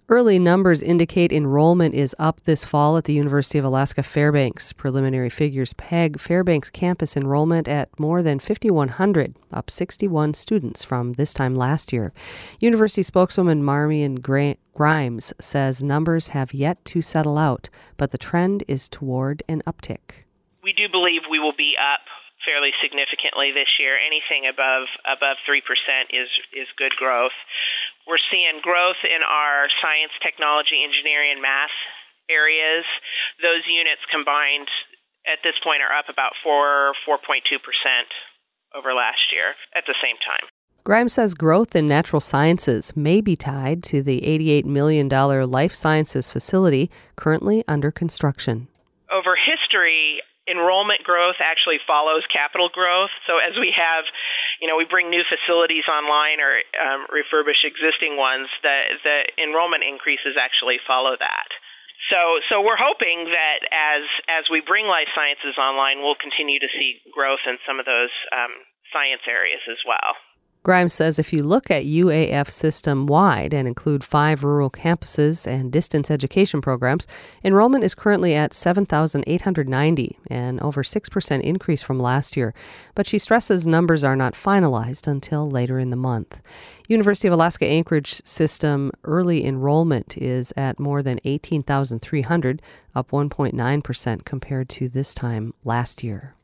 Early numbers indicate enrollment is up this fall at the University of Alaska Fairbanks. Preliminary figures peg Fairbanks campus enrollment at more than 5,100, up 61 students from this time last year. University spokeswoman Marmion Grimes says numbers have yet to settle out, but the trend is toward an uptick. We do believe we will be up fairly significantly this year. Anything above 3% is good growth. We're seeing growth in our science, technology, engineering, and math areas. Those units combined at this point are up about 4.2% over last year at the same time. Grimes says growth in natural sciences may be tied to the $88 million life sciences facility currently under construction. Over history, enrollment growth actually follows capital growth. So as we have, we bring new facilities online or refurbish existing ones, the enrollment increases actually follow that. So we're hoping that as we bring life sciences online, we'll continue to see growth in some of those science areas as well. Grimes says if you look at UAF system-wide and include 5 rural campuses and distance education programs, enrollment is currently at 7,890, an over 6% increase from last year. But she stresses numbers are not finalized until later in the month. University of Alaska Anchorage system early enrollment is at more than 18,300, up 1.9% compared to this time last year.